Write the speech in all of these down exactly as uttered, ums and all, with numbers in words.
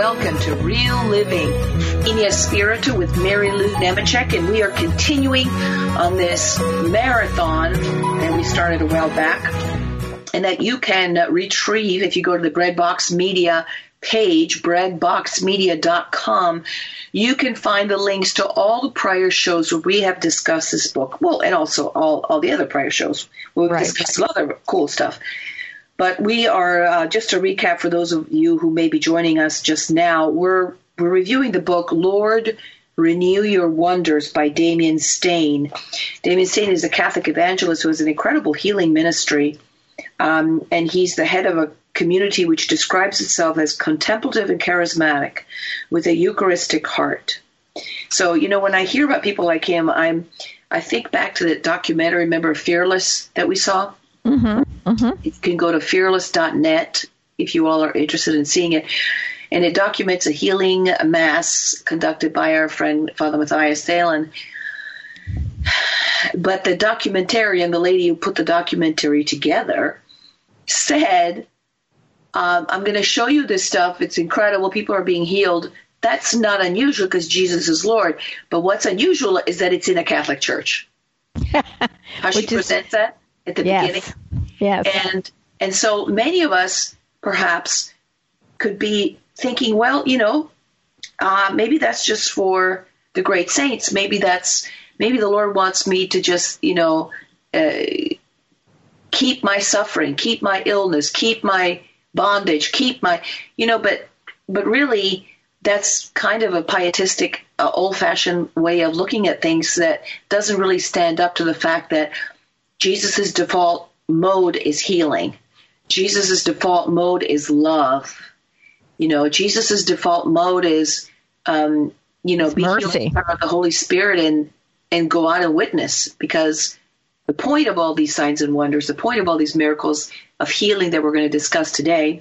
welcome to Real Living in Espiritu with Mary Lou Nemechek, and we are continuing on this marathon that we started a while back, and that you can uh, retrieve if you go to the Breadbox Media page, bread box media dot com. You can find the links to all the prior shows where we have discussed this book. Well, and also all, all the other prior shows where we've Right. discussed some other cool stuff. But we are, uh, just to recap for those of you who may be joining us just now, we're we're reviewing the book Lord, Renew Your Wonders by Damien Stain. Damien Stain is a Catholic evangelist who has an incredible healing ministry, um, and he's the head of a community which describes itself as contemplative and charismatic with a Eucharistic heart. So, you know, when I hear about people like him, I'm I think back to the documentary, remember Fearless that we saw? Mm-hmm. Mm-hmm. You can go to fearless dot net if you all are interested in seeing it. And it documents a healing mass conducted by our friend Father Matthias Thelen. But the documentarian, the lady who put the documentary together, said, um, I'm going to show you this stuff. It's incredible. People are being healed. That's not unusual because Jesus is Lord. But what's unusual is that it's in a Catholic church. How she Which is- presents that at the Yes. beginning. Yes. And and so many of us perhaps could be thinking, well, you know, uh, maybe that's just for the great saints. Maybe that's maybe the Lord wants me to just, you know, uh, keep my suffering, keep my illness, keep my bondage, keep my, you know, but but really that's kind of a pietistic, uh, old-fashioned way of looking at things that doesn't really stand up to the fact that Jesus's default mode is healing. Jesus's default mode is love. You know, Jesus's default mode is, um, you know, It's be mercy. healed by the Holy Spirit and and go out and witness. Because the point of all these signs and wonders, the point of all these miracles of healing that we're going to discuss today,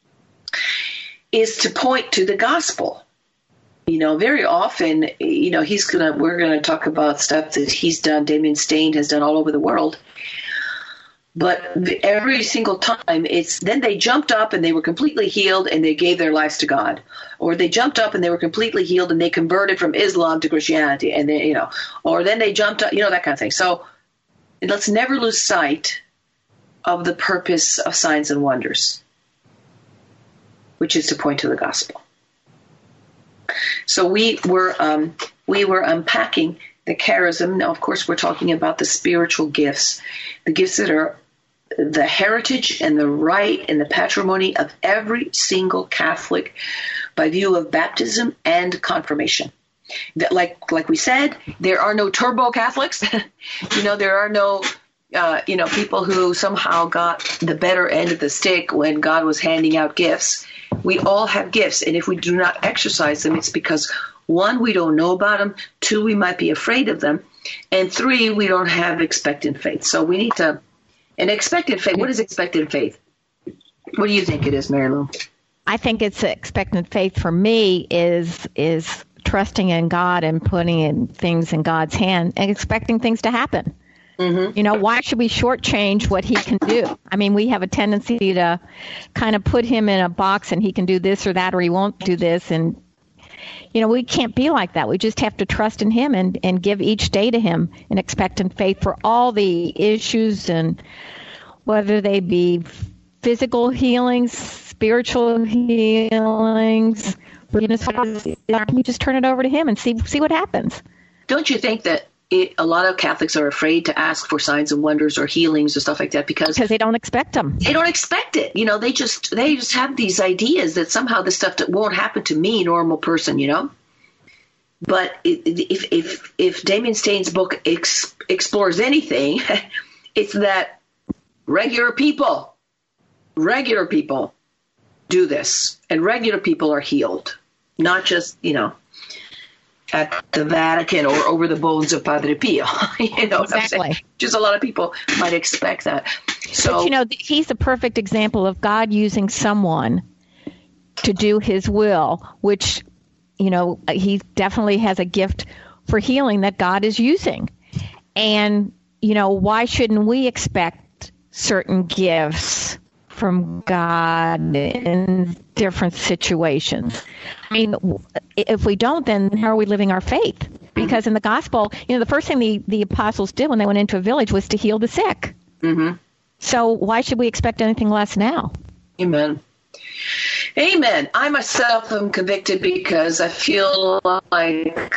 is to point to the gospel. You know, very often, you know, he's gonna. We're gonna talk about stuff that he's done. Damien Stain has done all over the world. But every single time, it's then they jumped up and they were completely healed and they gave their lives to God, or they jumped up and they were completely healed and they converted from Islam to Christianity, and they, you know, or then they jumped up, you know, that kind of thing. So let's never lose sight of the purpose of signs and wonders, which is to point to the gospel. So we were um, we were unpacking the charism. Now, of course, we're talking about the spiritual gifts, the gifts that are the heritage and the right and the patrimony of every single Catholic by view of baptism and confirmation. That, like like we said, there are no turbo Catholics. You know, there are no uh, you know people who somehow got the better end of the stick when God was handing out gifts. We all have gifts, and if we do not exercise them, it's because, one, we don't know about them, two, we might be afraid of them, and three, we don't have expectant faith. So we need to, and expectant faith, what is expectant faith? What do you think it is, Mary Lou? I think it's expectant faith for me is is trusting in God and putting in things in God's hand and expecting things to happen. Mm-hmm. You know, why should we shortchange what he can do? I mean, we have a tendency to kind of put him in a box and he can do this or that or he won't do this. And, you know, we can't be like that. We just have to trust in him and, and give each day to him and expectant faith for all the issues, and whether they be physical healings, spiritual healings. You know, can you just turn it over to him and see see what happens? Don't you think that It, a lot of Catholics are afraid to ask for signs and wonders or healings or stuff like that because because they don't expect them. They don't expect it. You know, they just they just have these ideas that somehow this stuff that won't happen to me, normal person. You know, but if if if Damien Stain's book ex, explores anything, it's that regular people, regular people do this, and regular people are healed, not just you know. At the Vatican or over the bones of Padre Pio, you know, exactly. Just a lot of people might expect that. So, but, you know, he's the perfect example of God using someone to do his will, which, you know, he definitely has a gift for healing that God is using. And, you know, why shouldn't we expect certain gifts from God in different situations. I mean, if we don't, then how are we living our faith? Because in the gospel, you know, the first thing the, the apostles did when they went into a village was to heal the sick. Mm-hmm. So why should we expect anything less now? Amen. Amen. I myself am convicted because I feel like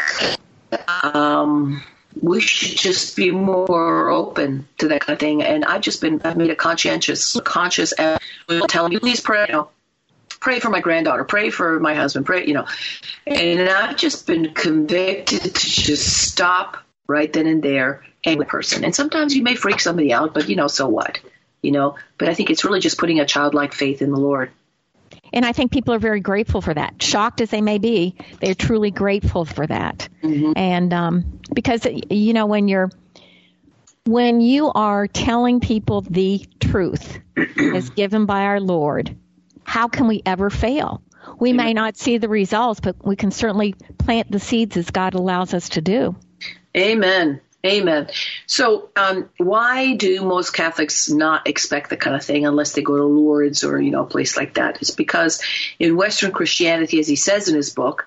um, we should just be more open to that kind of thing. And I've just been, I've made a conscientious, conscious effort telling you, please pray, you know, pray for my granddaughter, pray for my husband, pray, you know. And I've just been convicted to just stop right then and there and with person. And sometimes you may freak somebody out, but, you know, so what? You know, but I think it's really just putting a childlike faith in the Lord. And I think people are very grateful for that. Shocked as they may be, they're truly grateful for that. Mm-hmm. And um, because, you know, when you're when you are telling people the truth as given by our Lord, how can we ever fail? We Amen. May not see the results, but we can certainly plant the seeds as God allows us to do. Amen. Amen. So um, why do most Catholics not expect the kind of thing unless they go to Lourdes or, you know, a place like that? It's because in Western Christianity, as he says in his book,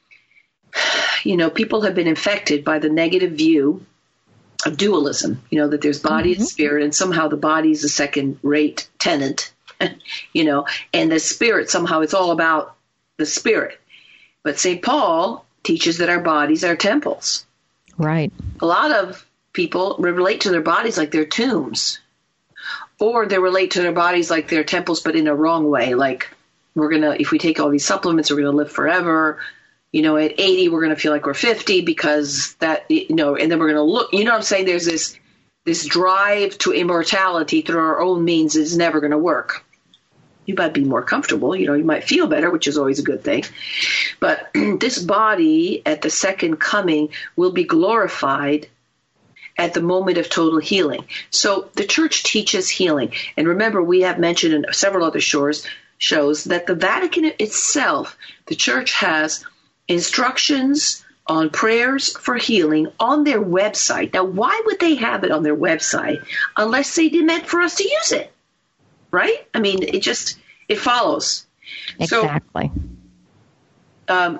you know, people have been infected by the negative view of dualism, you know, that there's body mm-hmm. and spirit, and somehow the body is a second-rate tenant, you know, and the spirit, somehow it's all about the spirit. But Saint Paul teaches that our bodies are temples. Right. A lot of people relate to their bodies like they're tombs, or they relate to their bodies like they're temples, but in a wrong way. Like, we're going to, if we take all these supplements, we're going to live forever. You know, at eighty, we're going to feel like we're fifty because that, you know, and then we're going to look, you know what I'm saying? There's this, this drive to immortality through our own means is never going to work. You might be more comfortable, you know, you might feel better, which is always a good thing. But this body at the second coming will be glorified at the moment of total healing. So the church teaches healing. And remember, we have mentioned in several other shows, shows that the Vatican itself, the church has instructions on prayers for healing on their website. Now, why would they have it on their website unless they meant for us to use it? Right? I mean, it just, it follows. Exactly. So, um,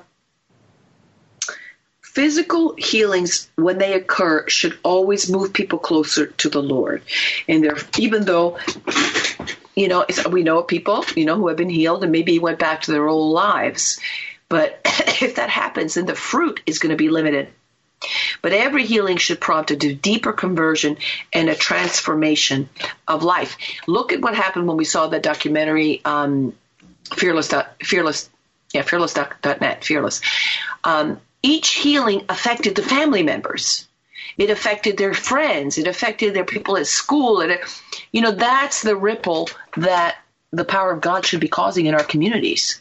physical healings, when they occur, should always move people closer to the Lord. And they're, even though, you know, it's, we know people, you know, who have been healed and maybe went back to their old lives. But if that happens, then the fruit is going to be limited. But every healing should prompt a deeper conversion and a transformation of life. Look at what happened when we saw that documentary, um, Fearless, Fearless, yeah, Fearless dot net, Fearless. Um, each healing affected the family members. It affected their friends. It affected their people at school. And, you know, that's the ripple that the power of God should be causing in our communities.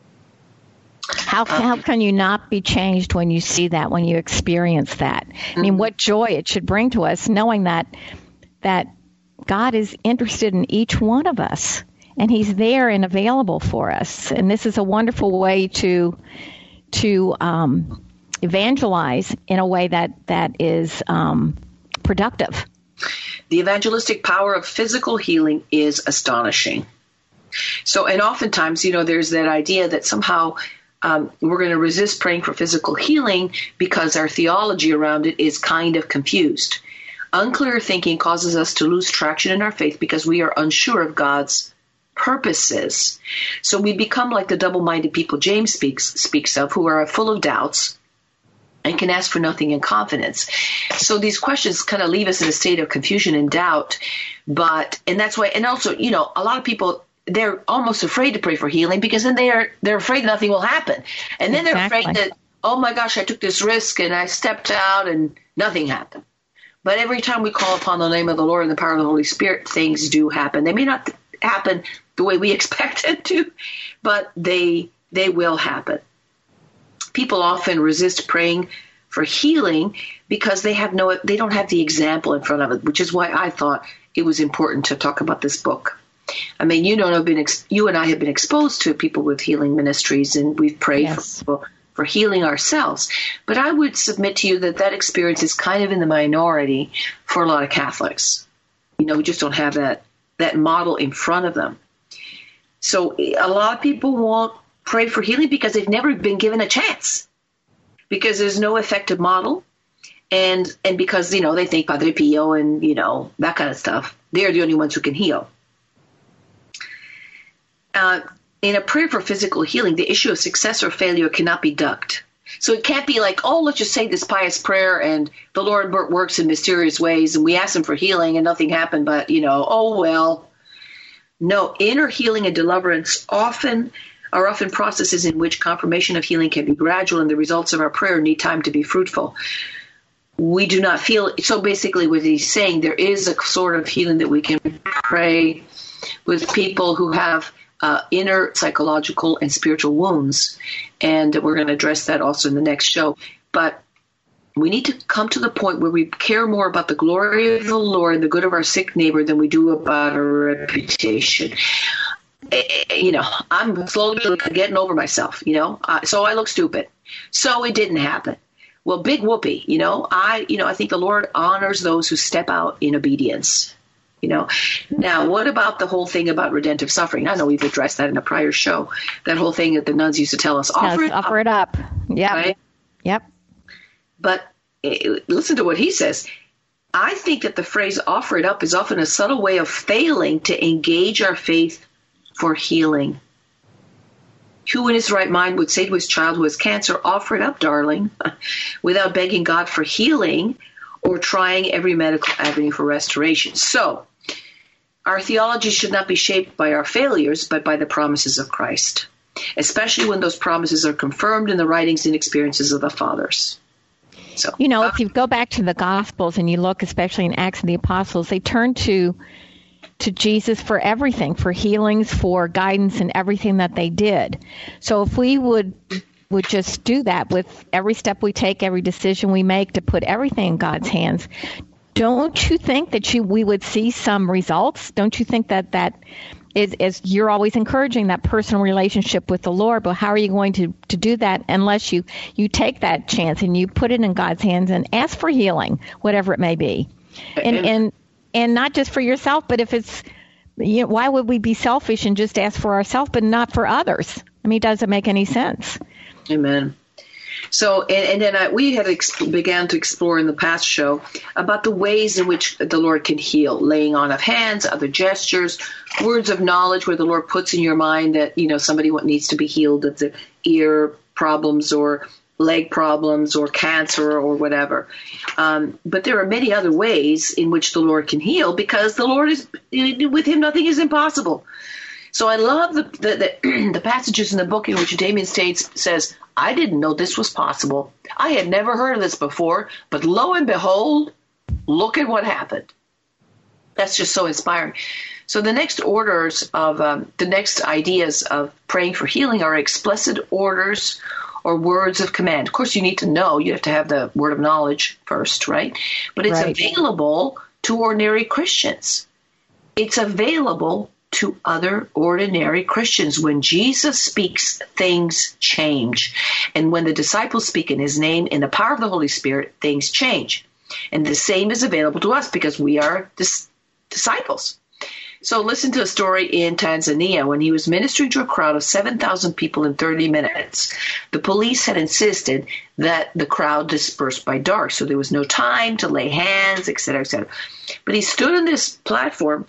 How how can you not be changed when you see that, when you experience that? I mean, what joy it should bring to us knowing that that God is interested in each one of us, and He's there and available for us. And this is a wonderful way to to um, evangelize in a way that that is um, productive. The evangelistic power of physical healing is astonishing. So, and oftentimes, you know, there's that idea that somehow Um, we're going to resist praying for physical healing because our theology around it is kind of confused. Unclear thinking causes us to lose traction in our faith because we are unsure of God's purposes. So we become like the double-minded people James speaks speaks of, who are full of doubts and can ask for nothing in confidence. So these questions kind of leave us in a state of confusion and doubt. But and that's why, and also, you know, a lot of people, they're almost afraid to pray for healing because then they're they're afraid nothing will happen. And then they're exactly. afraid that, oh my gosh, I took this risk and I stepped out and nothing happened. But every time we call upon the name of the Lord and the power of the Holy Spirit, things do happen. They may not happen the way we expect it to, but they they will happen. People often resist praying for healing because they have no they don't have the example in front of it, which is why I thought it was important to talk about this book. I mean, you know, I've been ex- you and I have been exposed to people with healing ministries, and we've prayed yes. for people for healing ourselves. But I would submit to you that that experience is kind of in the minority for a lot of Catholics. You know, we just don't have that that model in front of them. So a lot of people won't pray for healing because they've never been given a chance, because there's no effective model. And and because, you know, they think Padre Pio and, you know, that kind of stuff, they're the only ones who can heal. Uh, in a prayer for physical healing, the issue of success or failure cannot be ducked. So it can't be like, oh, let's just say this pious prayer and the Lord works in mysterious ways and we ask him for healing and nothing happened, but, you know, oh, well. No, inner healing and deliverance often are often processes in which confirmation of healing can be gradual, and the results of our prayer need time to be fruitful. We do not feel, so basically what he's saying, there is a sort of healing that we can pray with people who have uh, inner psychological and spiritual wounds, and we're going to address that also in the next show. But we need to come to the point where we care more about the glory of the Lord and the good of our sick neighbor than we do about our reputation. You know, I'm slowly getting over myself, you know, uh, so I look stupid. So it didn't happen. Well, big whoopee, you know, I, you know, I think the Lord honors those who step out in obedience, you know. Now, what about the whole thing about redemptive suffering? I know we've addressed that in a prior show, that whole thing that the nuns used to tell us, offer yes, it offer up. it up. Yep. Right? Yep. But uh, listen to what he says. I think that the phrase offer it up is often a subtle way of failing to engage our faith for healing. Who in his right mind would say to his child who has cancer, offer it up, darling, without begging God for healing or trying every medical avenue for restoration? So, our theology should not be shaped by our failures, but by the promises of Christ, especially when those promises are confirmed in the writings and experiences of the fathers. So, you know, if you go back to the Gospels and you look, especially in Acts of the Apostles, they turn to to Jesus for everything, for healings, for guidance, and everything that they did. So if we would would just do that with every step we take, every decision we make, to put everything in God's hands, don't you think that you we would see some results? Don't you think that that is, is you're always encouraging that personal relationship with the Lord, but how are you going to, to do that unless you, you take that chance and you put it in God's hands and ask for healing, whatever it may be? And and and not just for yourself, but if it's, you know, why would we be selfish and just ask for ourselves but not for others? I mean, does it make any sense? Amen. So, and, and then I, we had ex- began to explore in the past show about the ways in which the Lord can heal: laying on of hands, other gestures, words of knowledge, where the Lord puts in your mind that, you know, somebody what needs to be healed of the ear problems or leg problems or cancer or whatever. Um, but there are many other ways in which the Lord can heal, because the Lord is, with him, nothing is impossible. So I love the the, the, the passages in the book in which Damien States says, I didn't know this was possible. I had never heard of this before, but lo and behold, look at what happened. That's just so inspiring. So the next orders of, um, the next ideas of praying for healing are explicit orders or words of command. Of course, you need to know. You have to have the word of knowledge first, right? But it's right. available to ordinary Christians. It's available to other ordinary Christians. When Jesus speaks, things change. And when the disciples speak in his name, in the power of the Holy Spirit, things change. And the same is available to us because we are dis- disciples. So listen to a story in Tanzania when he was ministering to a crowd of seven thousand people in thirty minutes. The police had insisted that the crowd dispersed by dark, so there was no time to lay hands, et cetera, et cetera. But he stood on this platform,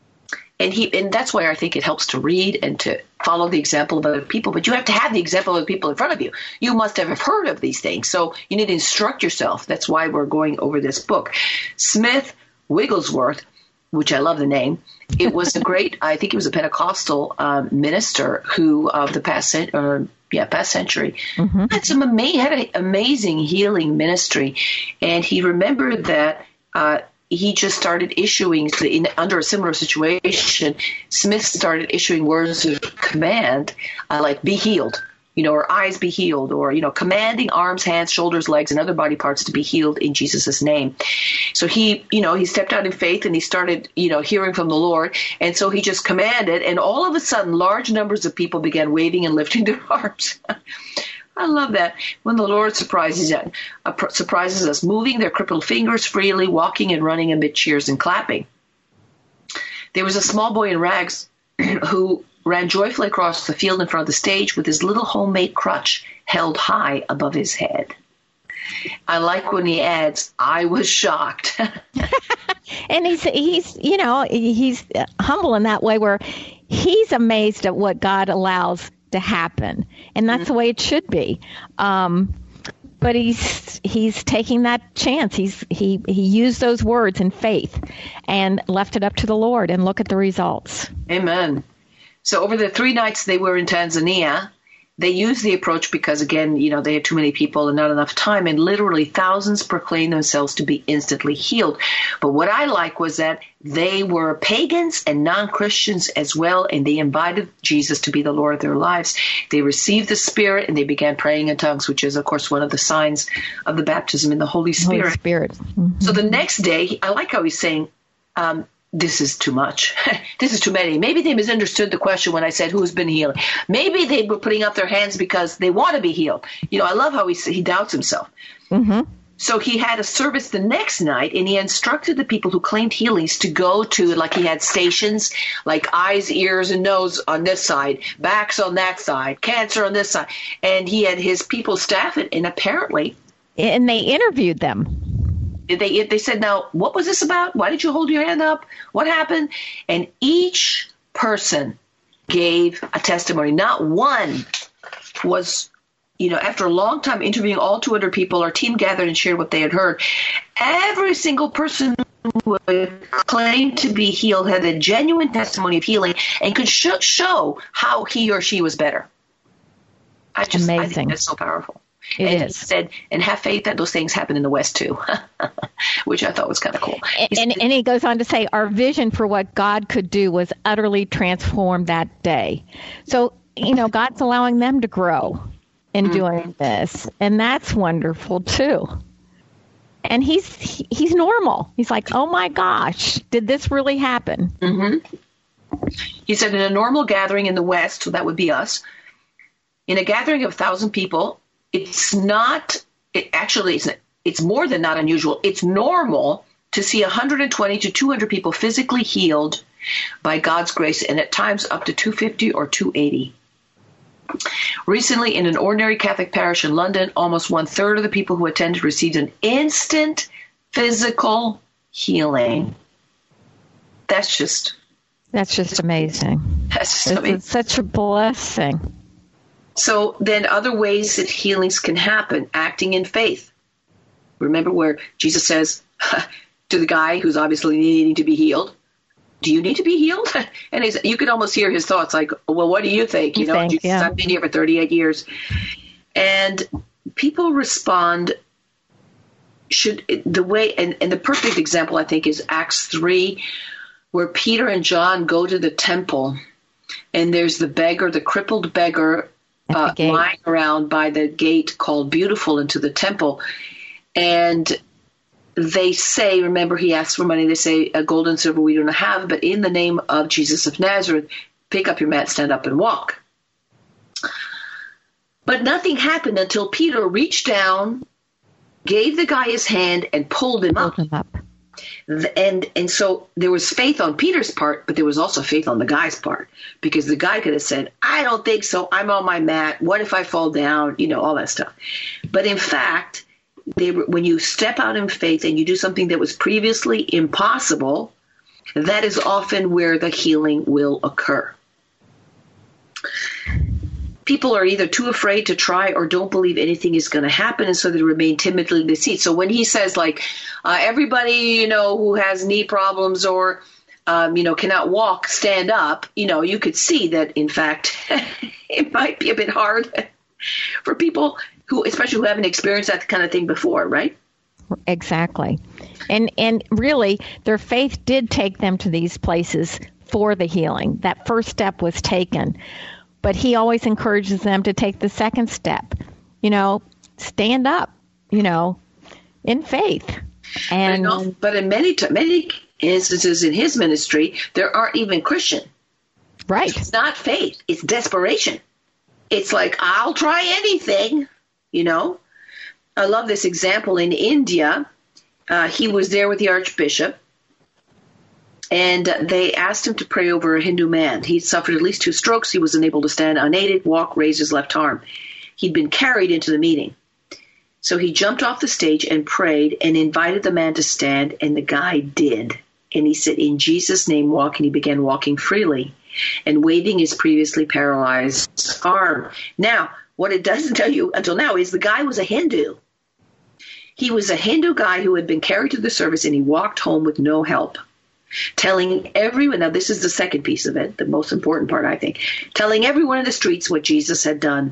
and he, and that's why I think it helps to read and to follow the example of other people. But you have to have the example of the people in front of you. You must have heard of these things, so you need to instruct yourself. That's why we're going over this book. Smith Wigglesworth, which I love the name. It was a great, I think he was a Pentecostal um, minister who of the past cent- or, yeah, past century mm-hmm. had some ama- had an amazing healing ministry, and he remembered that uh, he just started issuing in, under a similar situation. Smith started issuing words of command uh, like "be healed," you know, or "eyes be healed," or, you know, commanding arms, hands, shoulders, legs, and other body parts to be healed in Jesus' name. So he, you know, he stepped out in faith and he started, you know, hearing from the Lord. And so he just commanded, and all of a sudden, large numbers of people began waving and lifting their arms. I love that when the Lord surprises us, uh, surprises us, moving their crippled fingers freely, walking and running amid cheers and clapping. There was a small boy in rags who ran joyfully across the field in front of the stage with his little homemade crutch held high above his head. I like when he adds, I was shocked. And he's, he's, you know, he's humble in that way where he's amazed at what God allows to happen. And that's mm-hmm. the way it should be. Um, but he's he's taking that chance. He's he, he used those words in faith and left it up to the Lord, and look at the results. Amen. So over the three nights they were in Tanzania, they used the approach because, again, you know, they had too many people and not enough time, and literally thousands proclaimed themselves to be instantly healed. But what I like was that they were pagans and non-Christians as well, and they invited Jesus to be the Lord of their lives. They received the Spirit, and they began praying in tongues, which is, of course, one of the signs of the baptism in the Holy Spirit. Holy Spirit. Mm-hmm. So the next day, I like how he's saying, um, this is too much. This is too many. Maybe they misunderstood the question when I said who's been healed. Maybe they were putting up their hands because they want to be healed. You know, I love how he he doubts himself. Mm-hmm. So he had a service the next night, and he instructed the people who claimed healings to go to, like he had stations, like eyes, ears, and nose on this side, backs on that side, cancer on this side. And he had his people staff it, and apparently... And they interviewed them. They they said, now, what was this about? Why did you hold your hand up? What happened? And each person gave a testimony. Not one was, you know, after a long time interviewing all two hundred people, our team gathered and shared what they had heard. Every single person who claimed to be healed had a genuine testimony of healing and could sh- show how he or she was better. I just Amazing. I think that's so powerful. It and is. He said, and have faith that those things happen in the West too, which I thought was kind of cool. And, and, and he goes on to say, our vision for what God could do was utterly transformed that day. So, you know, God's allowing them to grow in mm-hmm. doing this, and that's wonderful too. And he's he's normal. He's like, oh my gosh, did this really happen? Mm-hmm. He said, in a normal gathering in the West, so that would be us, in a gathering of a thousand people, it's not, it actually, it's, it's more than not unusual. It's normal to see one hundred twenty to two hundred people physically healed by God's grace, and at times up to two hundred fifty or two hundred eighty. Recently, in an ordinary Catholic parish in London, almost one-third of the people who attended received an instant physical healing. That's just... That's just amazing. That's just amazing. It's such a blessing. So then other ways that healings can happen, acting in faith. Remember where Jesus says to the guy who's obviously needing to be healed, do you need to be healed? And he's, you could almost hear his thoughts like, well, what do you think? You, you know, think, Jesus, yeah. I've been here for thirty-eight years. And people respond should the way, and, and the perfect example, I think, is Acts three, where Peter and John go to the temple, and there's the beggar, the crippled beggar, Uh, lying around by the gate called Beautiful into the temple. And they say, remember, he asks for money. They say, a gold and silver we do not have, but in the name of Jesus of Nazareth, pick up your mat, stand up, and walk. But nothing happened until Peter reached down, gave the guy his hand, and pulled him up. Pulled him up. And and so there was faith on Peter's part, but there was also faith on the guy's part, because the guy could have said, I don't think so. I'm on my mat. What if I fall down? You know, all that stuff. But in fact, they were, when you step out in faith and you do something that was previously impossible, that is often where the healing will occur. People are either too afraid to try or don't believe anything is going to happen, and so they remain timidly in the seat. So when he says, like, uh, everybody, you know, who has knee problems or, um, you know, cannot walk, stand up, you know, you could see that, in fact, it might be a bit hard for people who, especially who haven't experienced that kind of thing before, right? Exactly. And and really, their faith did take them to these places for the healing. That first step was taken. But he always encourages them to take the second step, you know, stand up, you know, in faith. And but in, but in many many instances in his ministry, there aren't even Christian. Right. It's not faith. It's desperation. It's like, I'll try anything, you know. I love this example in India. Uh, he was there with the Archbishop. And they asked him to pray over a Hindu man. He suffered at least two strokes. He was unable to stand unaided, walk, raise his left arm. He'd been carried into the meeting. So he jumped off the stage and prayed and invited the man to stand, and the guy did. And he said, "In Jesus' name, walk," and he began walking freely and waving his previously paralyzed arm. Now, what it doesn't tell you until now is the guy was a Hindu. He was a Hindu guy who had been carried to the service, and he walked home with no help, telling everyone, now this is the second piece of it, the most important part, I think, telling everyone in the streets what Jesus had done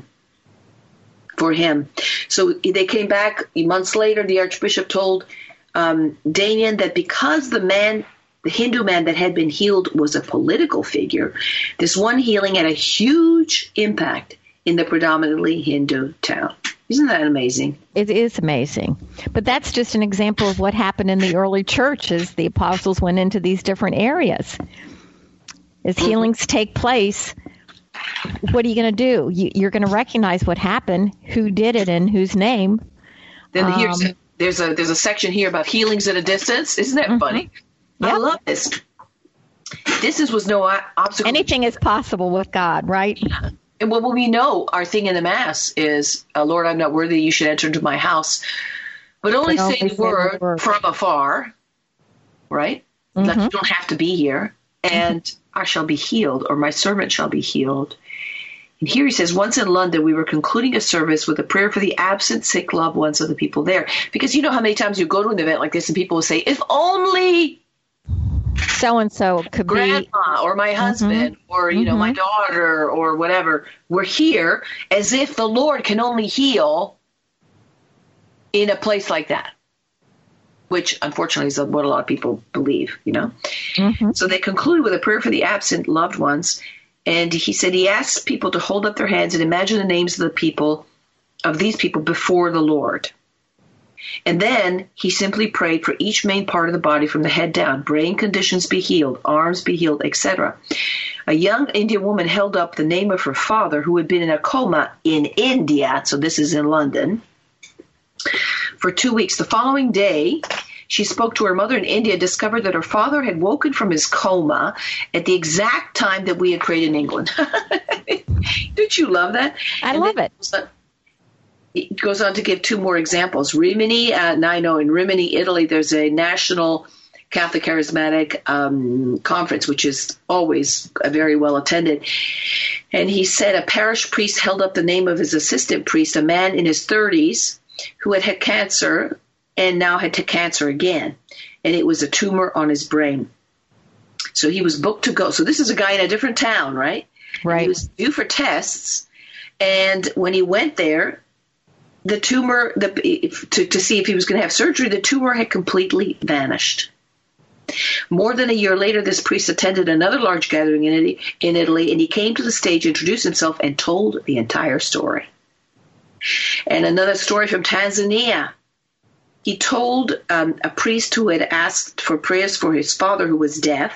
for him. So they came back months later. The Archbishop told um, Damien that because the man, the Hindu man that had been healed was a political figure, this one healing had a huge impact in the predominantly Hindu town. Isn't that amazing? It is amazing. But that's just an example of what happened in the early church as the apostles went into these different areas. As mm-hmm. healings take place, what are you going to do? You, you're going to recognize what happened, who did it, and whose name. Then um, here's a, there's a there's a section here about healings at a distance. Isn't that mm-hmm. funny? Yep. I love this. Distance was no obstacle. Anything is possible with God, right? Yeah. And what we know, our thing in the Mass is, uh, Lord, I'm not worthy you should enter into my house, but only but say the word, word from afar, right? Mm-hmm. Like you don't have to be here, and mm-hmm. I shall be healed, or my servant shall be healed. And here he says, once in London, we were concluding a service with a prayer for the absent, sick loved ones of the people there. Because you know how many times you go to an event like this and people will say, if only so-and-so could grandma be grandma or my husband mm-hmm. or, you know, mm-hmm. my daughter or whatever. We're here as if the Lord can only heal in a place like that, which unfortunately is what a lot of people believe, you know. Mm-hmm. So they conclude with a prayer for the absent loved ones. And he said he asked people to hold up their hands and imagine the names of the people, of these people before the Lord. And then he simply prayed for each main part of the body from the head down. Brain conditions be healed, arms be healed, et cetera. A young Indian woman held up the name of her father who had been in a coma in India, so this is in London, for two weeks. The following day, she spoke to her mother in India and discovered that her father had woken from his coma at the exact time that we had prayed in England. Don't you love that? I and love it. It goes on to give two more examples. Rimini, uh, now I know in Rimini, Italy, there's a national Catholic Charismatic um, conference, which is always uh, very well attended. And he said a parish priest held up the name of his assistant priest, a man in his thirties who had had cancer and now had cancer again. And it was a tumor on his brain. So he was booked to go. So this is a guy in a different town, right? Right. And he was due for tests. And when he went there, the tumor, the, to, to see if he was going to have surgery, the tumor had completely vanished. More than a year later, this priest attended another large gathering in Italy, in Italy, and he came to the stage, introduced himself, and told the entire story. And another story from Tanzania. He told um, a priest who had asked for prayers for his father who was deaf,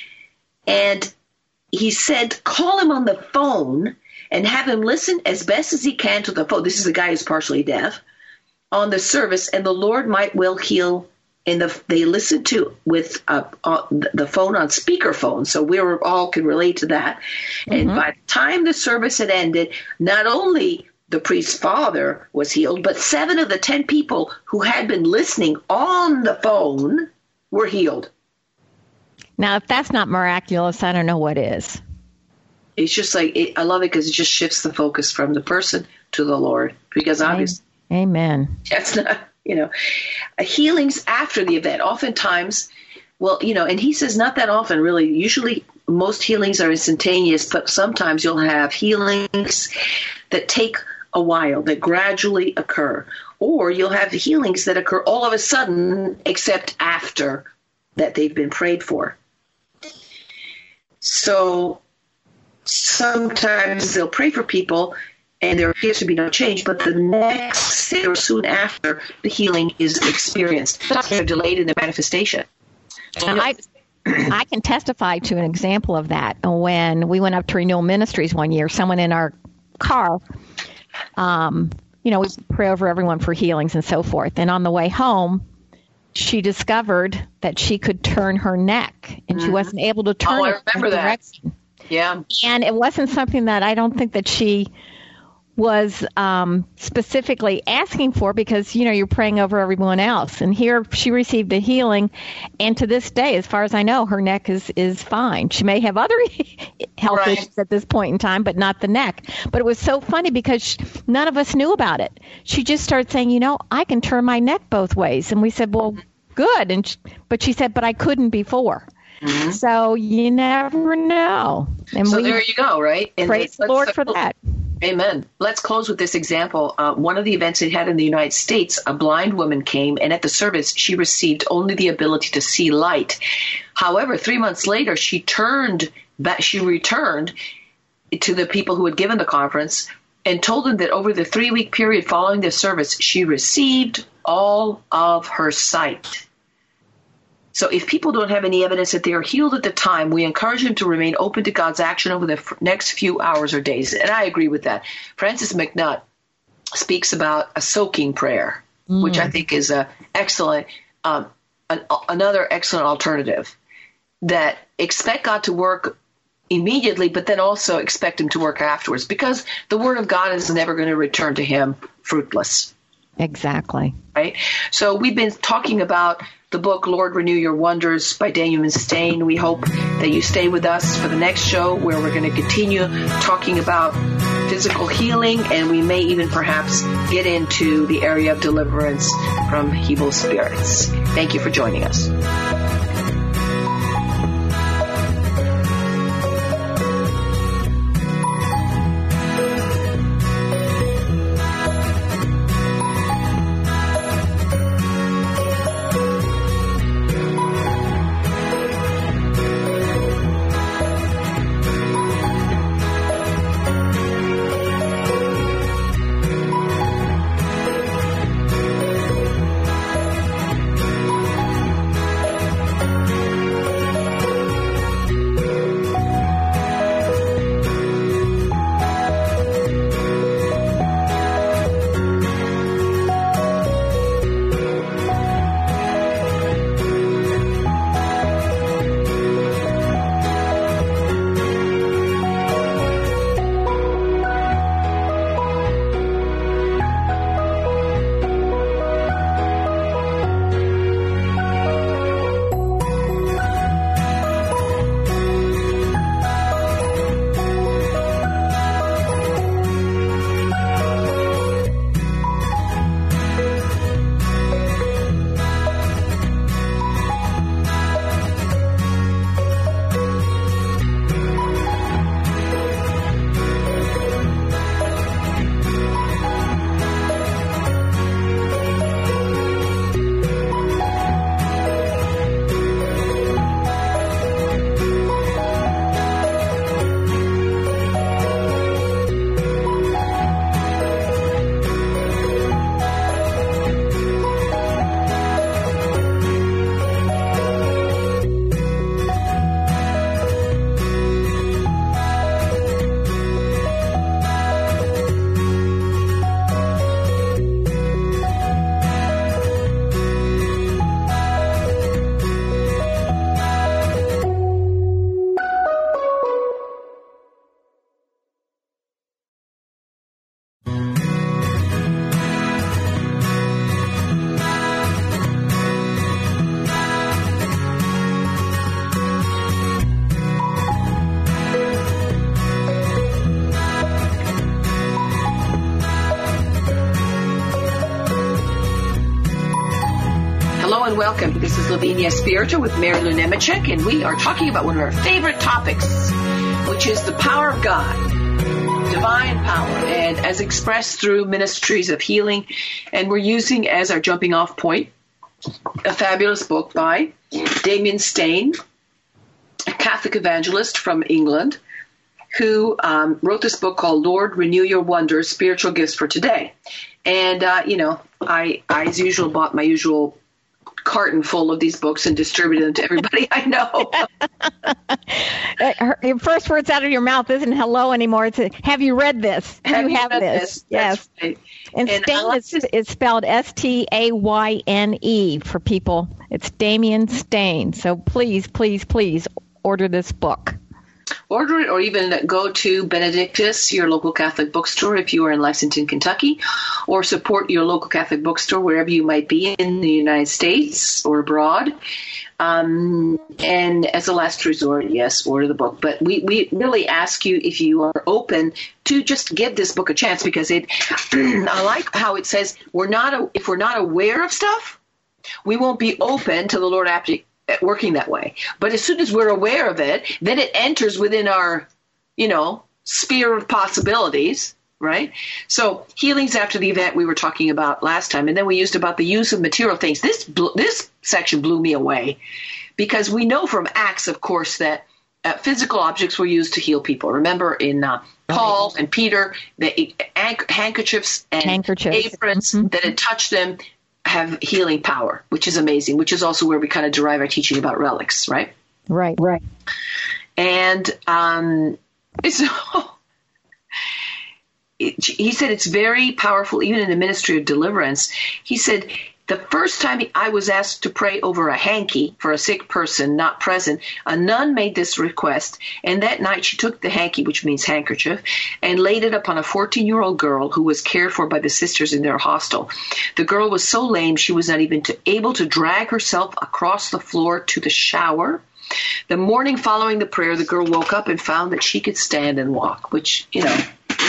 and he said, call him on the phone and have him listen as best as he can to the phone. This is the guy who's partially deaf on the service, and the Lord might well heal. And the, they listened to with uh, uh, the phone on speakerphone, so we were all could relate to that. Mm-hmm. And by the time the service had ended, not only the priest's father was healed, but seven of the ten people who had been listening on the phone were healed. Now, if that's not miraculous, I don't know what is. It's just like, it, I love it because it just shifts the focus from the person to the Lord. Because obviously, Amen. That's not, you know, healings after the event. Oftentimes, well, you know, and he says not that often, really. Usually, most healings are instantaneous, but sometimes you'll have healings that take a while, that gradually occur. Or you'll have healings that occur all of a sudden, except after that they've been prayed for. So sometimes they'll pray for people and there appears to be no change, but the next day or soon after, the healing is experienced. They're delayed in the manifestation. Now, I, I can testify to an example of that. When we went up to Renewal Ministries one year, someone in our car, um, you know, we pray over everyone for healings and so forth. And on the way home, she discovered that she could turn her neck, and mm-hmm. she wasn't able to turn oh, it. I remember that. Direction. Yeah. And it wasn't something that I don't think that she was um, specifically asking for, because, you know, you're praying over everyone else. And here she received a healing. And to this day, as far as I know, her neck is, is fine. She may have other health right. issues at this point in time, but not the neck. But it was so funny because she, none of us knew about it. She just started saying, you know, I can turn my neck both ways. And we said, well, good. And she, but she said, but I couldn't before. Mm-hmm. So you never know. And so we there you go, right? And praise the Lord for that. Amen. Let's close with this example. Uh, one of the events it had in the United States, a blind woman came, and at the service, she received only the ability to see light. However, three months later, she turned back, she returned to the people who had given the conference and told them that over the three-week period following the service, she received all of her sight. So if people don't have any evidence that they are healed at the time, we encourage them to remain open to God's action over the f- next few hours or days. And I agree with that. Francis McNutt speaks about a soaking prayer, mm. which I think is a excellent, um, an, another excellent alternative. That expect God to work immediately, but then also expect him to work afterwards, because the word of God is never going to return to him fruitless. Exactly. Right? So we've been talking about the book, Lord, Renew Your Wonders by Daniel Mustaine. We hope that you stay with us for the next show, where we're going to continue talking about physical healing, and we may even perhaps get into the area of deliverance from evil spirits. Thank you for joining us. Welcome. This is Lavinia Spiritual with Mary Lou Nemechek, and we are talking about one of our favorite topics, which is the power of God, divine power, and as expressed through ministries of healing. And we're using as our jumping off point a fabulous book by Daniel Mustaine, a Catholic evangelist from England, who um, wrote this book called Lord, Renew Your Wonders, Spiritual Gifts for Today. And, uh, you know, I, I, as usual, bought my usual carton full of these books and distribute them to everybody I know. Her, your first words out of your mouth isn't hello anymore. It's have you read this? Have you you have read this? this? Yes. Right. And, and Stayne like is, is spelled S T A Y N E for people. It's Damian Stayne. So please, please, please order this book. Order it, or even go to Benedictus, your local Catholic bookstore, if you are in Lexington, Kentucky, or support your local Catholic bookstore wherever you might be in the United States or abroad. Um, and as a last resort, yes, order the book. But we, we really ask you, if you are open, to just give this book a chance, because it. I like how it says we're not a, if we're not aware of stuff, we won't be open to the Lord after. Working that way. But as soon as we're aware of it, then it enters within our, you know, sphere of possibilities, right? So healings after the event we were talking about last time, and then we used about the use of material things. This this section blew me away, because we know from Acts, of course, that uh, physical objects were used to heal people. Remember in uh, Paul and Peter, the handkerchiefs and handkerchiefs. aprons Mm-hmm. that had touched them have healing power, which is amazing, which is also where we kind of derive our teaching about relics, right? Right, right. And um, so it, he said it's very powerful, even in the ministry of deliverance. He said, the first time I was asked to pray over a hanky for a sick person not present, a nun made this request, and that night she took the hanky, which means handkerchief, and laid it upon a fourteen-year-old girl who was cared for by the sisters in their hostel. The girl was so lame she was not even to, able to drag herself across the floor to the shower. The morning following the prayer, the girl woke up and found that she could stand and walk, which, you know,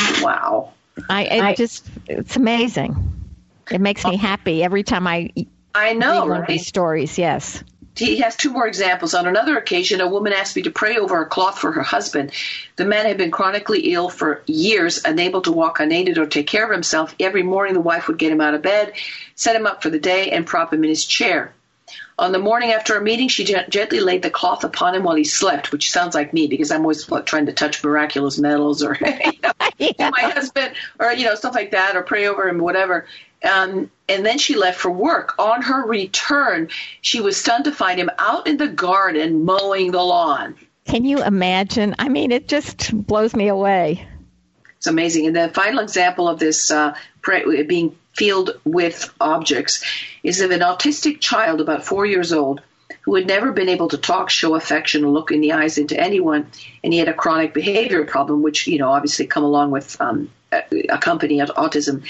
wow. I, it I just, it's amazing. It makes me happy every time I I know, read one right? of these stories, yes. He has two more examples. On another occasion, a woman asked me to pray over a cloth for her husband. The man had been chronically ill for years, unable to walk unaided or take care of himself. Every morning, the wife would get him out of bed, set him up for the day, and prop him in his chair. On the morning after our meeting, she gently laid the cloth upon him while he slept, which sounds like me, because I'm always trying to touch miraculous metals or you know, yeah. my husband, or you know, stuff like that, or pray over him, whatever. Um, and then she left for work. On her return, she was stunned to find him out in the garden mowing the lawn. Can you imagine? I mean, it just blows me away. It's amazing. And the final example of this uh, pray, being filled with objects is of an autistic child about four years old who had never been able to talk, show affection, or look in the eyes into anyone. And he had a chronic behavior problem, which, you know, obviously come along with um, accompany autism.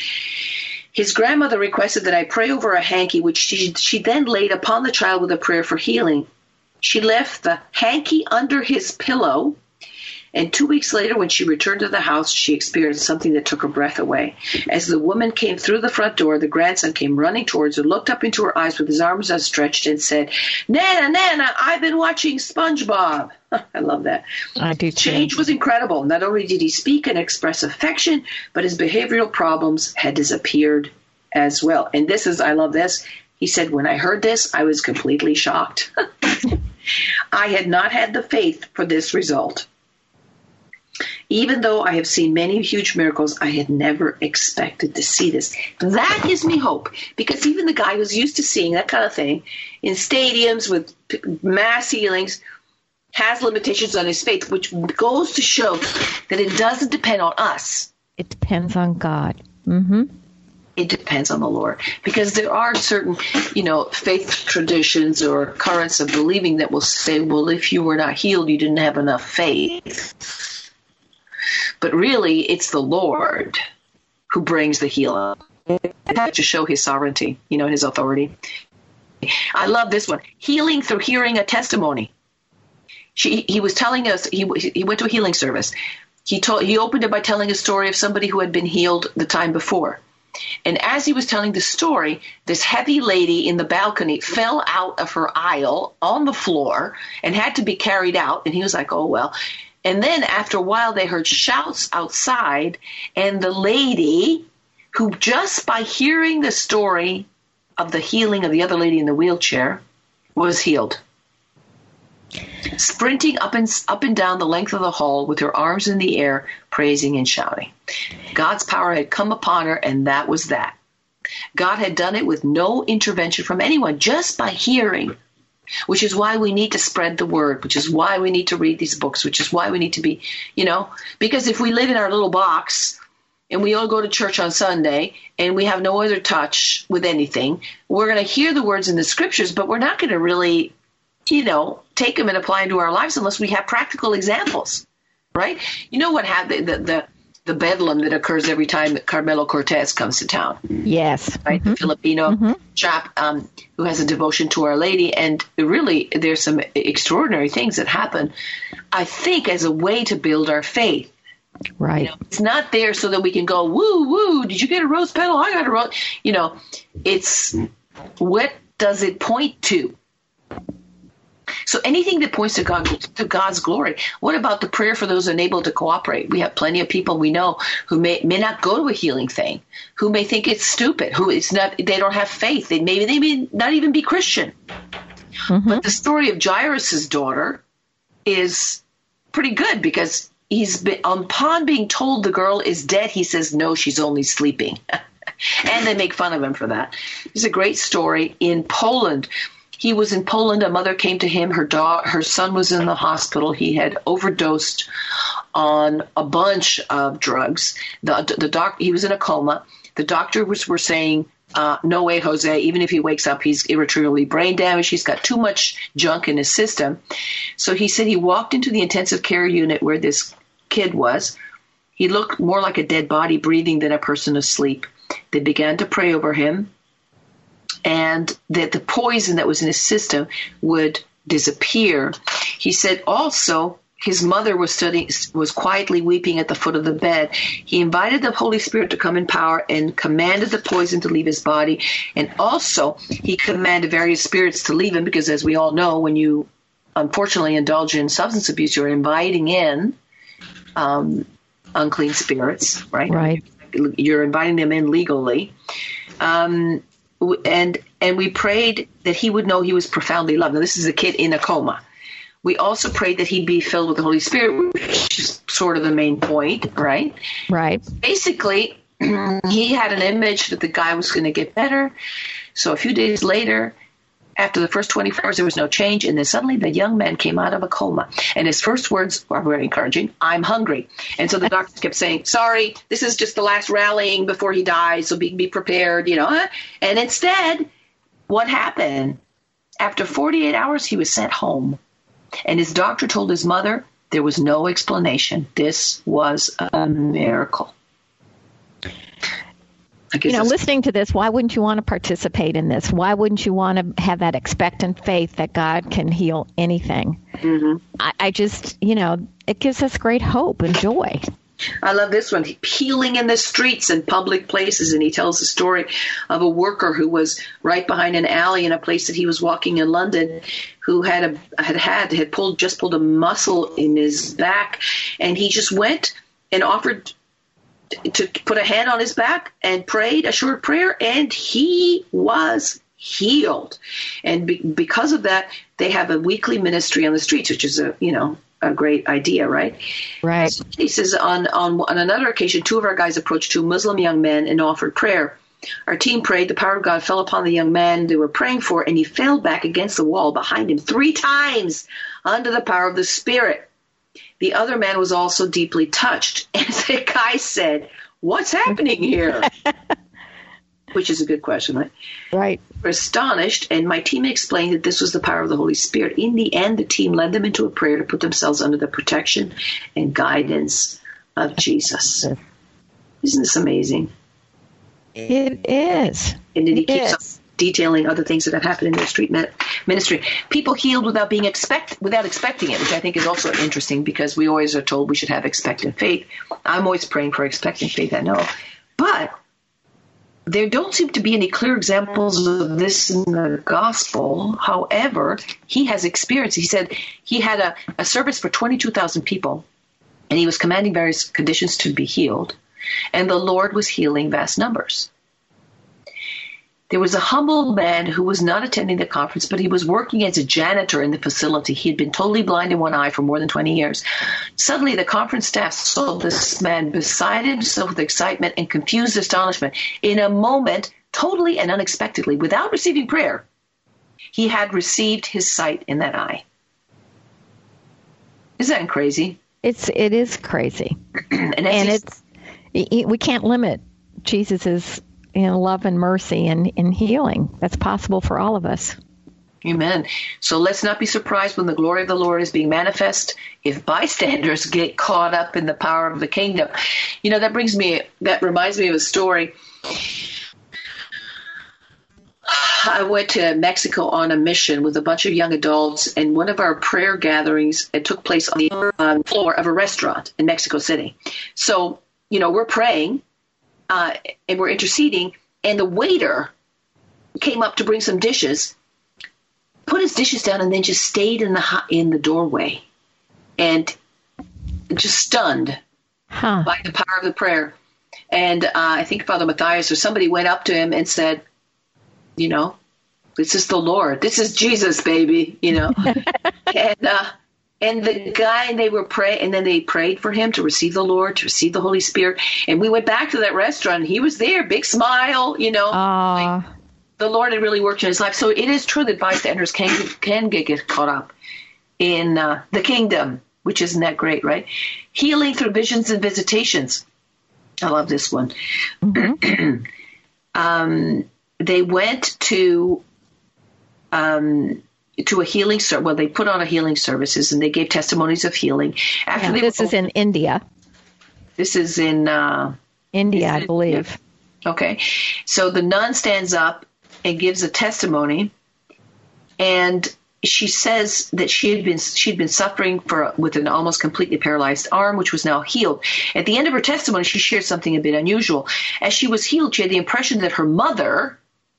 His grandmother requested that I pray over a hanky, which she, she then laid upon the child with a prayer for healing. She left the hanky under his pillow, and two weeks later, when she returned to the house, she experienced something that took her breath away. As the woman came through the front door, the grandson came running towards her, looked up into her eyes with his arms outstretched, and said, "Nana, Nana, I've been watching SpongeBob." I love that. I do too. Change was incredible. Not only did he speak and express affection, but his behavioral problems had disappeared as well. And this is, I love this. He said, when I heard this, I was completely shocked. I had not had the faith for this result. Even though I have seen many huge miracles, I had never expected to see this. That gives me hope, because even the guy who's used to seeing that kind of thing in stadiums with mass healings has limitations on his faith, which goes to show that it doesn't depend on us. It depends on God. Mm-hmm. It depends on the Lord, because there are certain, you know, faith traditions or currents of believing that will say, well, if you were not healed, you didn't have enough faith. But really, it's the Lord who brings the healing to show his sovereignty, you know, his authority. I love this one. Healing through hearing a testimony. She, he was telling us, he, he went to a healing service. He told, he opened it by telling a story of somebody who had been healed the time before. And as he was telling the story, this heavy lady in the balcony fell out of her aisle on the floor and had to be carried out. And he was like, oh, well. And then after a while, they heard shouts outside, and the lady, who just by hearing the story of the healing of the other lady in the wheelchair, was healed. Sprinting up and up and down the length of the hall with her arms in the air, praising and shouting. God's power had come upon her, and that was that. God had done it with no intervention from anyone, just by hearing, which is why we need to spread the word, which is why we need to read these books, which is why we need to be, you know, because if we live in our little box and we all go to church on Sunday and we have no other touch with anything, we're going to hear the words in the scriptures, but we're not going to really, you know, take them and apply them to our lives unless we have practical examples, right? You know what happened, the, the, the bedlam that occurs every time that Carmelo Cortez comes to town. Yes. Right? Mm-hmm. The Filipino mm-hmm. chap um, who has a devotion to Our Lady. And really, there's some extraordinary things that happen, I think, as a way to build our faith. Right. You know, it's not there so that we can go, woo, woo, did you get a rose petal? I got a rose. You know, it's what does it point to? So anything that points to God, to God's glory. What about the prayer for those unable to cooperate? We have plenty of people we know who may may not go to a healing thing, who may think it's stupid, who it's not. They don't have faith. They maybe they may not even be Christian. Mm-hmm. But the story of Jairus' daughter is pretty good because he's been, upon being told the girl is dead, he says, no, she's only sleeping. And they make fun of him for that. There's a great story in Poland. He was in Poland. A mother came to him. Her da- her son was in the hospital. He had overdosed on a bunch of drugs. The the doc he was in a coma. The doctors were saying, uh, no way, Jose. Even if he wakes up, he's irretrievably brain damaged. He's got too much junk in his system. So he said he walked into the intensive care unit where this kid was. He looked more like a dead body breathing than a person asleep. They began to pray over him, and that the poison that was in his system would disappear. He said also his mother was studying, was quietly weeping at the foot of the bed. He invited the Holy Spirit to come in power and commanded the poison to leave his body. And also he commanded various spirits to leave him because, as we all know, when you unfortunately indulge in substance abuse, you're inviting in um, unclean spirits, right? Right. You're inviting them in legally. Um, and and we prayed that he would know he was profoundly loved. Now, this is a kid in a coma. We also prayed that he'd be filled with the Holy Spirit, which is sort of the main point, right? Right. Basically, he had an image that the guy was going to get better. So a few days later, after the first twenty-four hours, there was no change. And then suddenly the young man came out of a coma. And his first words were very encouraging. I'm hungry. And so the doctors kept saying, sorry, this is just the last rallying before he dies. So be, be prepared, you know. And instead, what happened? After forty-eight hours, he was sent home. And his doctor told his mother there was no explanation. This was a miracle. You know, listening to this, why wouldn't you want to participate in this? Why wouldn't you want to have that expectant faith that God can heal anything? Mm-hmm. I, I just, you know, it gives us great hope and joy. I love this one. Healing in the streets and public places. And he tells the story of a worker who was right behind an alley in a place that he was walking in London, who had a had had had pulled just pulled a muscle in his back, and he just went and offered to put a hand on his back and prayed a short prayer, and he was healed. And be, because of that, they have a weekly ministry on the streets, which is a, you know, a great idea, right? Right. So he says on, on, on another occasion, two of our guys approached two Muslim young men and offered prayer. Our team prayed. The power of God fell upon the young man they were praying for, and he fell back against the wall behind him three times under the power of the Spirit. The other man was also deeply touched. And the guy said, what's happening here? Which is a good question, right? Right. We're astonished, and my team explained that this was the power of the Holy Spirit. In the end, the team led them into a prayer to put themselves under the protection and guidance of Jesus. Isn't this amazing? It is. And then he it keeps is. on detailing other things that have happened in their street ministry. People healed without being expect without expecting it, which I think is also interesting because we always are told we should have expectant faith. I'm always praying for expectant faith, I know. But there don't seem to be any clear examples of this in the gospel. However, he has experience. He said he had a, a service for twenty-two thousand people, and he was commanding various conditions to be healed, and the Lord was healing vast numbers. There was a humble man who was not attending the conference, but he was working as a janitor in the facility. He had been totally blind in one eye for more than twenty years. Suddenly, the conference staff saw this man beside himself with excitement and confused astonishment. In a moment, totally and unexpectedly, without receiving prayer, he had received his sight in that eye. Isn't that crazy? It's it is crazy, and, and it's we can't limit Jesus's you know, love and mercy and, and healing. That's possible for all of us. Amen. So let's not be surprised when the glory of the Lord is being manifest if bystanders get caught up in the power of the kingdom. You know, that brings me, that reminds me of a story. I went to Mexico on a mission with a bunch of young adults, and one of our prayer gatherings, it took place on the um, floor of a restaurant in Mexico City. So, you know, we're praying uh, and we're interceding, and the waiter came up to bring some dishes, put his dishes down, and then just stayed in the in the doorway, and just stunned huh. by the power of the prayer. And uh, I think Father Matthias or somebody went up to him and said, you know, this is the Lord. This is Jesus, baby, you know. and uh, and the guy, they were praying, and then they prayed for him to receive the Lord, to receive the Holy Spirit. And we went back to that restaurant, and he was there, big smile, you know. Like, the Lord had really worked in his life. So it is true that bystanders can, can get, get caught up in uh, the kingdom, which isn't that great, right? Healing through visions and visitations. I love this one. Mm-hmm. um They went to um, to a healing service. Well, they put on a healing services, and they gave testimonies of healing. After yeah, they this were, is in India. This is in uh, India, I believe. Yeah. Okay, so the nun stands up and gives a testimony, and she says that she had been she'd been suffering for with an almost completely paralyzed arm, which was now healed. At the end of her testimony, she shared something a bit unusual. As she was healed, she had the impression that her mother,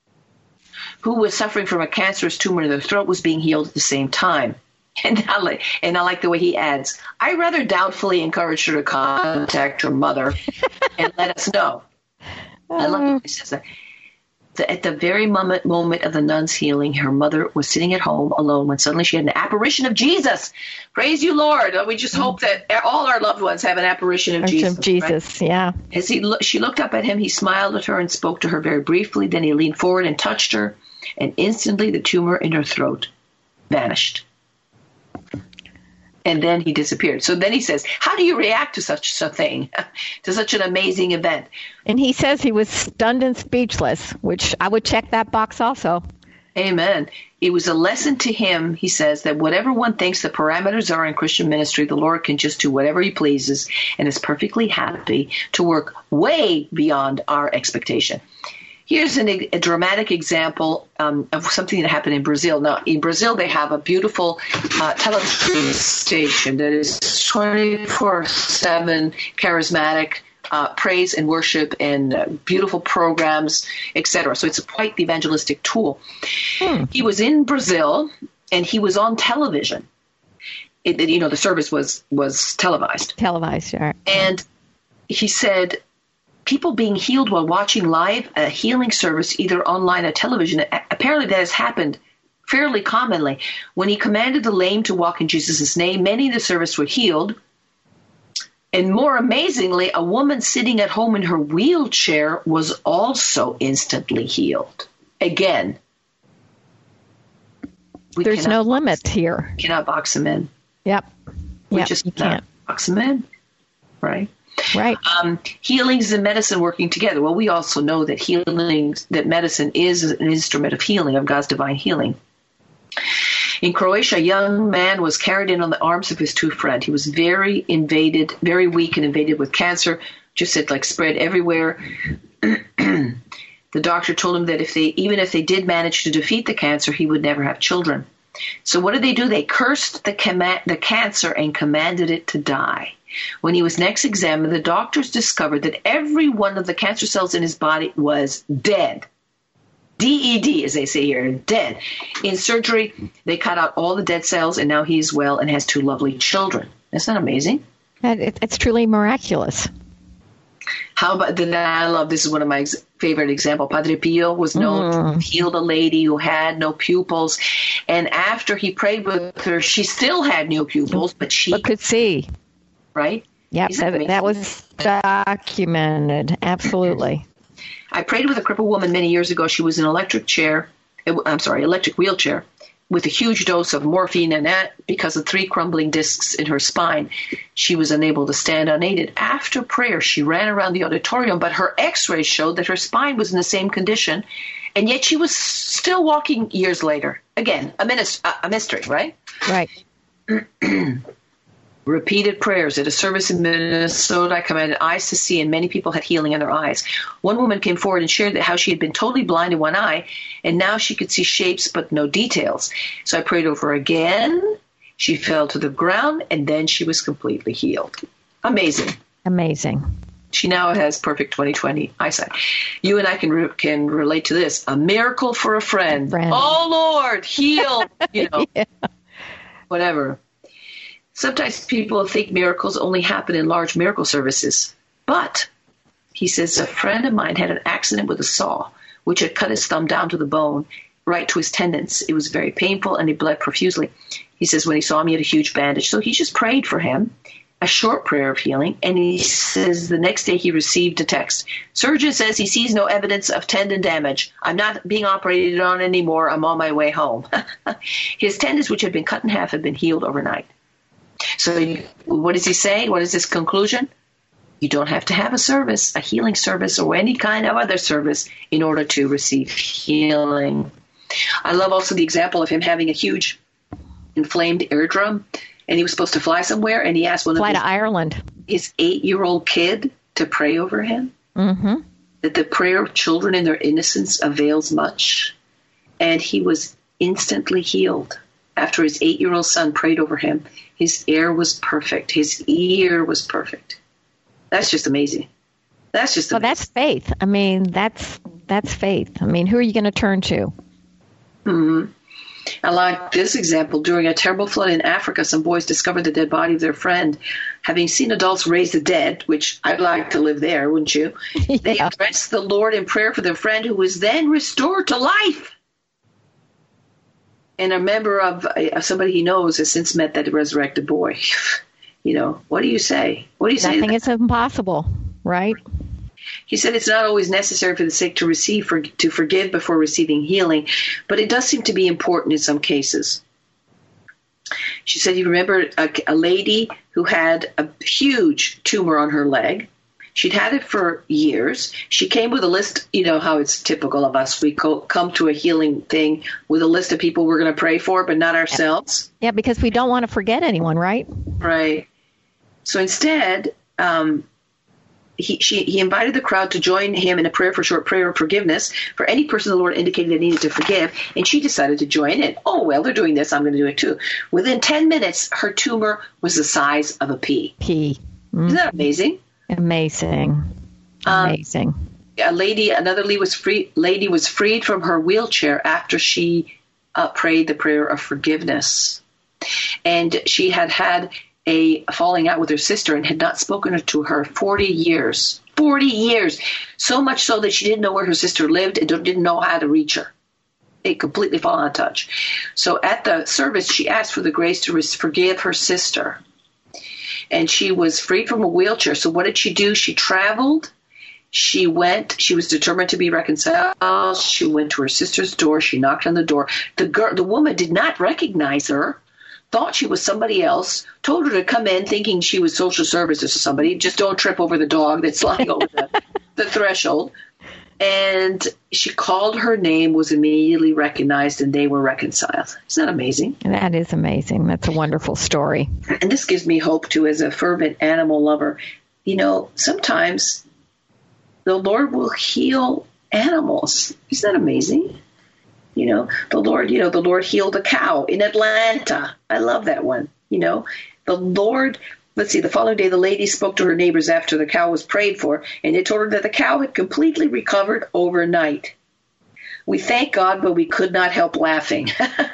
who was suffering from a cancerous tumor in their throat, was being healed at the same time. And I like, and I like the way he adds, I rather doubtfully encouraged her to contact her mother and let us know. I love the way he says that. The, at the very moment, moment of the nun's healing, her mother was sitting at home alone when suddenly she had an apparition of Jesus. Praise you, Lord. We just hope that all our loved ones have an apparition of Jesus. Of Jesus, right? Yeah. As he lo- she looked up at him, he smiled at her and spoke to her very briefly. Then he leaned forward and touched her, and instantly the tumor in her throat vanished. And then he disappeared. So then he says, how do you react to such a thing, to such an amazing event? And he says he was stunned and speechless, which I would check that box also. Amen. It was a lesson to him, he says, that whatever one thinks the parameters are in Christian ministry, the Lord can just do whatever he pleases and is perfectly happy to work way beyond our expectation. Here's an, a dramatic example um, of something that happened in Brazil. Now, in Brazil, they have a beautiful uh, television station that is twenty-four seven charismatic uh, praise and worship and uh, beautiful programs, et cetera. So it's quite the evangelistic tool. Hmm. He was in Brazil, and he was on television. It, it, you know, the service was, was televised. Televised, sure. And he said, people being healed while watching live a healing service, either online or television, apparently that has happened fairly commonly. When he commanded the lame to walk in Jesus' name, many in the service were healed. And more amazingly, a woman sitting at home in her wheelchair was also instantly healed. Again, we there's no limit here. Cannot box them in. Yep. We yep, just you cannot can't box them in, right? Right. Um, healings and medicine working together. Well, we also know that healing, that medicine is an instrument of healing, of God's divine healing. In Croatia, a young man was carried in on the arms of his two friends. He was very invaded, very weak and invaded with cancer, just had like spread everywhere. The doctor told him that if they, even if they did manage to defeat the cancer, he would never have children. So what did they do? They cursed the, com- the cancer and commanded it to die. When he was next examined, the doctors discovered that every one of the cancer cells in his body was dead. D E D, as they say here, dead. In surgery, they cut out all the dead cells, and now he is well and has two lovely children. Isn't that amazing? It's truly miraculous. How about, then I love, this is one of my ex- favorite examples. Padre Pio was known mm. to heal a lady who had no pupils. And after he prayed with her, she still had no pupils, but she but could see. Right? Yep, that, that was documented. Absolutely. I prayed with a crippled woman many years ago. She was in an electric chair. I'm sorry, electric wheelchair with a huge dose of morphine, and that because of three crumbling discs in her spine, she was unable to stand unaided. After prayer, she ran around the auditorium, but her x-rays showed that her spine was in the same condition, and yet she was still walking years later. Again, a, minis- a mystery, right? Right. Repeated prayers. At a service in Minnesota, I commanded eyes to see, and many people had healing in their eyes. One woman came forward and shared that how she had been totally blind in one eye, and now she could see shapes but no details. So I prayed over her again. She fell to the ground, and then she was completely healed. Amazing. Amazing. She now has perfect twenty twenty eyesight. You and I can re- can relate to this. A miracle for a friend. friend. Oh, Lord, heal. You know, yeah. Whatever. Sometimes people think miracles only happen in large miracle services. But, he says, a friend of mine had an accident with a saw, which had cut his thumb down to the bone, right to his tendons. It was very painful, and he bled profusely. He says when he saw me, he had a huge bandage. So he just prayed for him, a short prayer of healing, and he says the next day he received a text. Surgeon says he sees no evidence of tendon damage. I'm not being operated on anymore. I'm on my way home. His tendons, which had been cut in half, had been healed overnight. So you, what does he say? What is his conclusion? You don't have to have a service, a healing service, or any kind of other service in order to receive healing. I love also the example of him having a huge inflamed eardrum, and he was supposed to fly somewhere, and he asked one fly of his, to Ireland. his eight-year-old kid to pray over him. Mm-hmm. That the prayer of children in their innocence avails much. And he was instantly healed. After his eight-year-old son prayed over him, his air was perfect. His ear was perfect. That's just amazing. That's just amazing. Well, that's faith. I mean, that's that's faith. I mean, who are you going to turn to? Mm-hmm. I like this example. During a terrible flood in Africa, some boys discovered the dead body of their friend. Having seen adults raise the dead, which I'd like to live there, wouldn't you? Yeah. They addressed the Lord in prayer for their friend, who was then restored to life. And a member of uh, somebody he knows has since met that resurrected boy. You know, what do you say? What do you say? Nothing is impossible, right? He said it's not always necessary for the sick to receive for, to forgive before receiving healing, but it does seem to be important in some cases. She said you remember a, a lady who had a huge tumor on her leg. She'd had it for years. She came with a list, you know how it's typical of us. We co- come to a healing thing with a list of people we're going to pray for, but not ourselves. Yeah, because we don't want to forget anyone, right? Right. So instead, um, he, she, he invited the crowd to join him in a prayer for short prayer of forgiveness for any person the Lord indicated they needed to forgive, and she decided to join in. Oh, well, they're doing this. I'm going to do it too. Within ten minutes, her tumor was the size of a pea. Pea. Mm-hmm. Isn't that amazing? Amazing. Amazing. Um, a lady, another lady was free. Lady was freed from her wheelchair after she uh, prayed the prayer of forgiveness, and she had had a falling out with her sister and had not spoken to her forty years. Forty years, so much so that she didn't know where her sister lived and didn't know how to reach her. They completely fallen out of touch. So at the service, she asked for the grace to forgive her sister. And she was freed from a wheelchair. So what did she do? She traveled. She went. She was determined to be reconciled. She went to her sister's door. She knocked on the door. The girl, the woman did not recognize her, thought she was somebody else, told her to come in thinking she was social services or somebody. Just don't trip over the dog that's lying over the, the threshold. And she called her name, was immediately recognized, and they were reconciled. Isn't that amazing? That is amazing. That's a wonderful story. And this gives me hope, too, as a fervent animal lover. You know, sometimes the Lord will heal animals. Isn't that amazing? You know, the Lord, you know, the Lord healed a cow in Atlanta. I love that one. You know, the Lord... Let's see, the following day, the lady spoke to her neighbors after the cow was prayed for, and they told her that the cow had completely recovered overnight. We thank God, but we could not help laughing.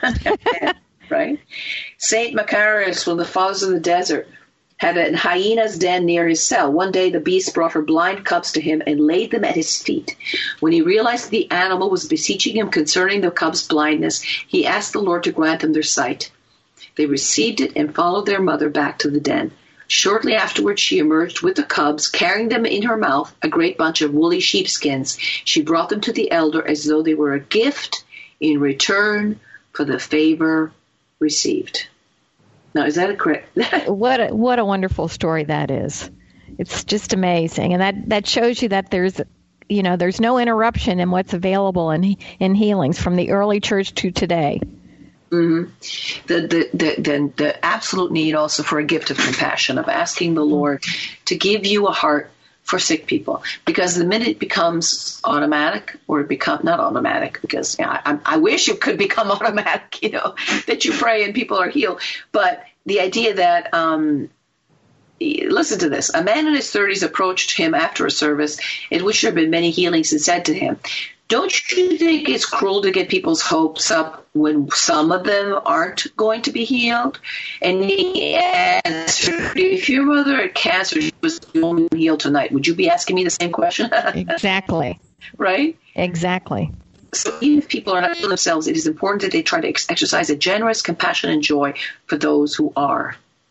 Right? Saint Macarius, one of the fathers of the desert, had a hyena's den near his cell. One day, the beast brought her blind cubs to him and laid them at his feet. When he realized the animal was beseeching him concerning the cubs' blindness, he asked the Lord to grant them their sight. They received it and followed their mother back to the den. Shortly afterwards, she emerged with the cubs, carrying them in her mouth, a great bunch of woolly sheepskins. She brought them to the elder as though they were a gift in return for the favor received. Now, is that a correct? what a, what a wonderful story that is. It's just amazing, and that, that shows you that there's, you know, there's no interruption in what's available in in healings from the early church to today. Mm-hmm. The, the, the, the, the absolute need also for a gift of compassion, of asking the Lord to give you a heart for sick people. Because the minute it becomes automatic, or it become not automatic, because you know, I, I wish it could become automatic, you know, that you pray and people are healed. But the idea that, um, listen to this, a man in his thirties approached him after a service in which there had been many healings and said to him, "Don't you think it's cruel to get people's hopes up when some of them aren't going to be healed?" And he answered, "If your mother had cancer, she was only healed tonight. Would you be asking me the same question?" Exactly. Right? Exactly. So even if people are not healing themselves, it is important that they try to ex- exercise a generous compassion and joy for those who are.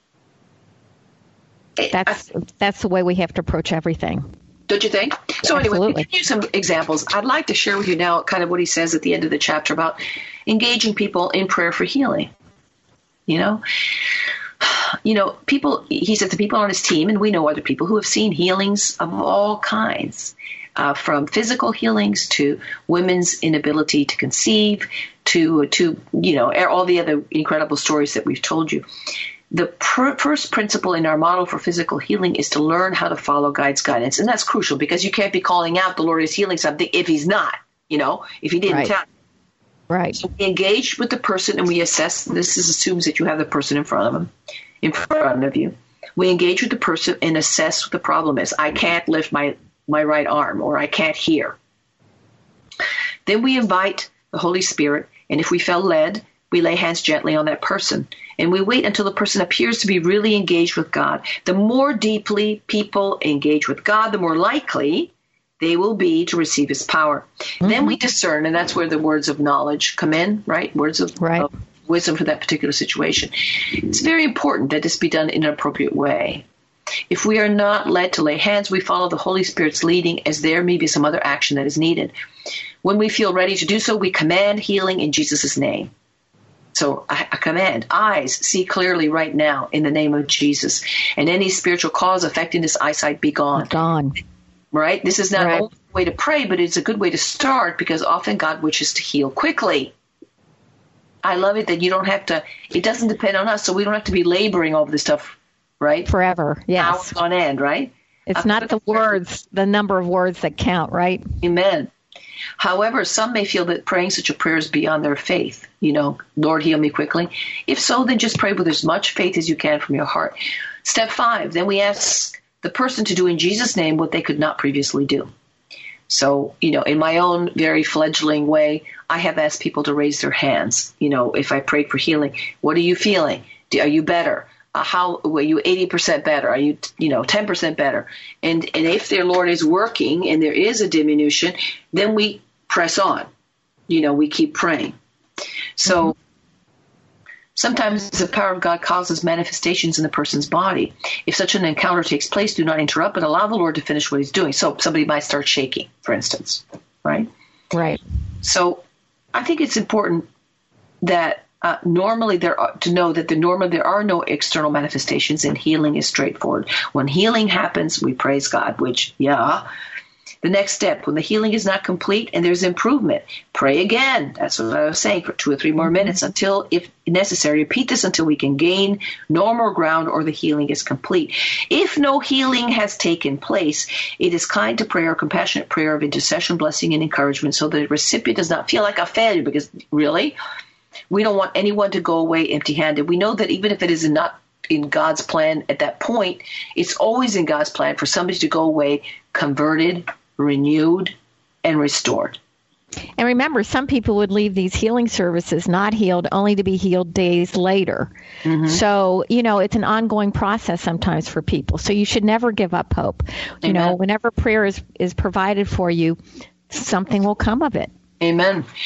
That's I, that's the way we have to approach everything. Don't you think? So Absolutely. Anyway, to use some examples, I'd like to share with you now kind of what he says at the end of the chapter about engaging people in prayer for healing. You know, you know, people, he said the people on his team, and we know other people who have seen healings of all kinds, uh, from physical healings to women's inability to conceive to, to, you know, all the other incredible stories that we've told you. The pr- first principle in our model for physical healing is to learn how to follow God's guidance. And that's crucial because you can't be calling out the Lord is healing something if he's not, you know, if he didn't right. tell you. Right. So we engage with the person and we assess. This is, assumes that you have the person in front of them, in front of you. We engage with the person and assess what the problem is. I can't lift my, my right arm, or I can't hear. Then we invite the Holy Spirit, and if we feel led, we lay hands gently on that person. And we wait until the person appears to be really engaged with God. The more deeply people engage with God, the more likely they will be to receive his power. Mm-hmm. Then we discern, and that's where the words of knowledge come in, right? Words of, right. of wisdom for that particular situation. It's very important that this be done in an appropriate way. If we are not led to lay hands, we follow the Holy Spirit's leading, as there may be some other action that is needed. When we feel ready to do so, we command healing in Jesus' name. So I, I command, eyes, see clearly right now in the name of Jesus. And any spiritual cause affecting this eyesight be gone. Gone. Right? This is not right. only a way to pray, but it's a good way to start because often God wishes to heal quickly. I love it that you don't have to, it doesn't depend on us, so we don't have to be laboring over this stuff, right? Forever, yes. Hours on end, right? It's uh, not the words, the number of words that count, right? Amen. However, some may feel that praying such a prayer is beyond their faith. You know, Lord, heal me quickly. If so, then just pray with as much faith as you can from your heart. Step five, then we ask the person to do in Jesus' name what they could not previously do. So, you know, in my own very fledgling way, I have asked people to raise their hands. You know, if I prayed for healing, what are you feeling? Do, are you better? Uh, how were you eighty percent better? Are you, you know, ten percent better? And and if their Lord is working and there is a diminution, then we press on. You know, we keep praying. So mm-hmm. sometimes the power of God causes manifestations in the person's body. If such an encounter takes place, do not interrupt, but allow the Lord to finish what he's doing. So somebody might start shaking, for instance, right? Right. So I think it's important that Uh, normally, there are, to know that the normally there are no external manifestations, and healing is straightforward. When healing happens, we praise God. Which, yeah. The next step, when the healing is not complete and there's improvement, pray again. That's what I was saying, for two or three more minutes until, if necessary, repeat this until we can gain normal ground or the healing is complete. If no healing has taken place, it is kind to pray or compassionate prayer of intercession, blessing, and encouragement, so the recipient does not feel like a failure. Because really, we don't want anyone to go away empty-handed. We know that even if it is not in God's plan at that point, it's always in God's plan for somebody to go away converted, renewed, and restored. And remember, some people would leave these healing services not healed, only to be healed days later. Mm-hmm. So, you know, it's an ongoing process sometimes for people. So you should never give up hope. Amen. You know, whenever prayer is, is provided for you, something will come of it. Amen.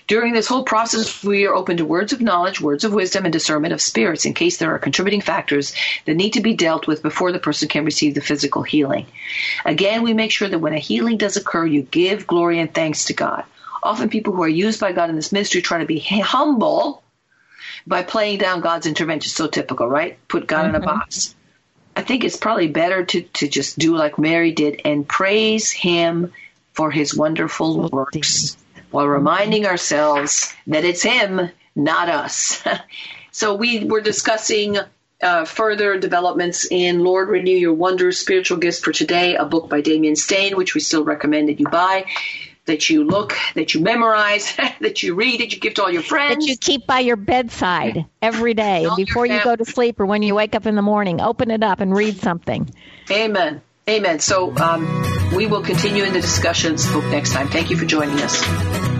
During this whole process, we are open to words of knowledge, words of wisdom, and discernment of spirits in case there are contributing factors that need to be dealt with before the person can receive the physical healing. Again, we make sure that when a healing does occur, you give glory and thanks to God. Often people who are used by God in this ministry try to be humble by playing down God's intervention. So typical, right? Put God mm-hmm. in a box. I think it's probably better to, to just do like Mary did and praise him for his wonderful works, while reminding ourselves that it's him, not us. So we were discussing uh, further developments in Lord Renew Your Wonders, Spiritual Gifts for Today, a book by Damien Stain, which we still recommend that you buy, that you look, that you memorize, that you read, that you give to all your friends. That you keep by your bedside every day before you go to sleep or when you wake up in the morning. Open it up and read something. Amen. Amen. So um, we will continue in the discussions book next time. Thank you for joining us.